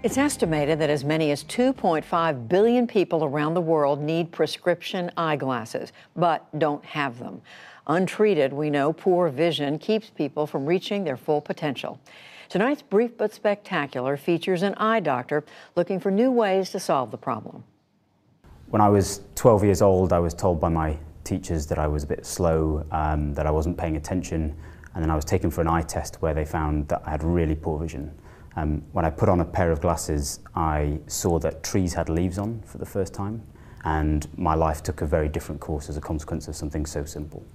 It's estimated that as many as 2.5 billion people around the world need prescription eyeglasses, but don't have them. Untreated, we know poor vision keeps people from reaching their full potential. Tonight's Brief but Spectacular features an eye doctor looking for new ways to solve the problem. When I was 12 years old, I was told by my teachers that I was a bit slow, that I wasn't paying attention, and then I was taken for an eye test where they found that I had really poor vision. When I put on a pair of glasses, I saw that trees had leaves on for the first time, and my life took a very different course as a consequence of something so simple.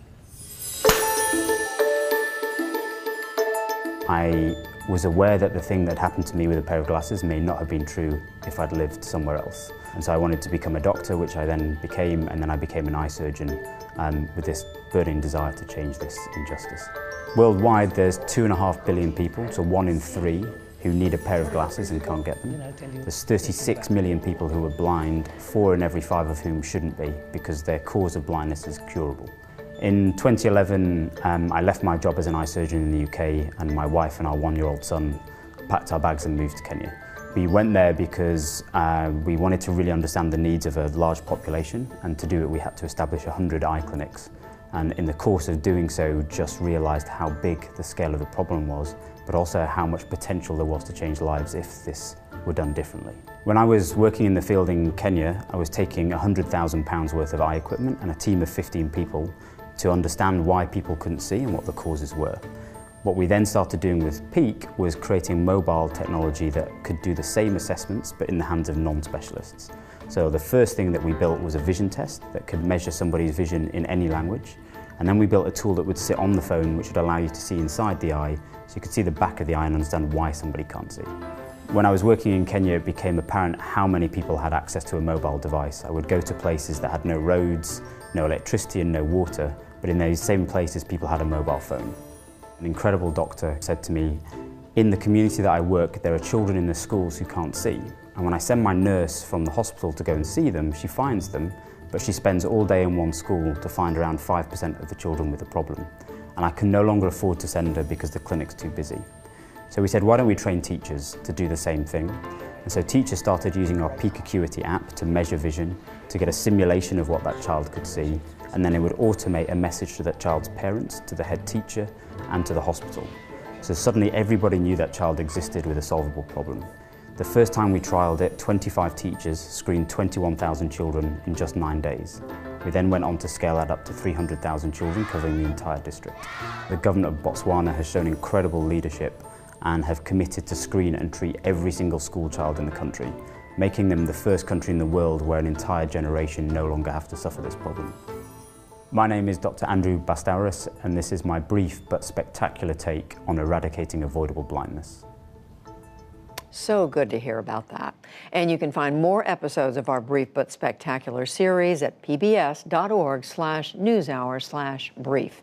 I was aware that the thing that happened to me with a pair of glasses may not have been true if I'd lived somewhere else. And so I wanted to become a doctor, which I then became, and then I became an eye surgeon with this burning desire to change this injustice. Worldwide, there's 2.5 billion people, so 1 in 3, who need a pair of glasses and can't get them. There's 36 million people who are blind, 4 in every 5 of whom shouldn't be, because their cause of blindness is curable. In 2011, I left my job as an eye surgeon in the UK, and my wife and our 1-year-old son packed our bags and moved to Kenya. We went there because we wanted to really understand the needs of a large population, and to do it we had to establish 100 eye clinics. And in the course of doing so, just realised how big the scale of the problem was, but also how much potential there was to change lives if this were done differently. When I was working in the field in Kenya, I was taking £100,000 worth of eye equipment and a team of 15 people to understand why people couldn't see and what the causes were. What we then started doing with Peak was creating mobile technology that could do the same assessments but in the hands of non-specialists. So the first thing that we built was a vision test that could measure somebody's vision in any language. And then we built a tool that would sit on the phone which would allow you to see inside the eye, so you could see the back of the eye and understand why somebody can't see. When I was working in Kenya, it became apparent how many people had access to a mobile device. I would go to places that had no roads, no electricity and no water, but in those same places people had a mobile phone. An incredible doctor said to me, in the community that I work, there are children in the schools who can't see. And when I send my nurse from the hospital to go and see them, she finds them, but she spends all day in one school to find around 5% of the children with a problem. And I can no longer afford to send her because the clinic's too busy. So we said, why don't we train teachers to do the same thing? And so teachers started using our Peak Acuity app to measure vision, to get a simulation of what that child could see, and then it would automate a message to that child's parents, to the head teacher, and to the hospital. So suddenly everybody knew that child existed with a solvable problem. The first time we trialled it, 25 teachers screened 21,000 children in just 9 days. We then went on to scale that up to 300,000 children covering the entire district. The government of Botswana has shown incredible leadership and have committed to screen and treat every single school child in the country, making them the first country in the world where an entire generation no longer have to suffer this problem. My name is Dr. Andrew Bastauras, and this is my brief but spectacular take on eradicating avoidable blindness. So good to hear about that. And you can find more episodes of our Brief but Spectacular series at pbs.org/newshour/brief.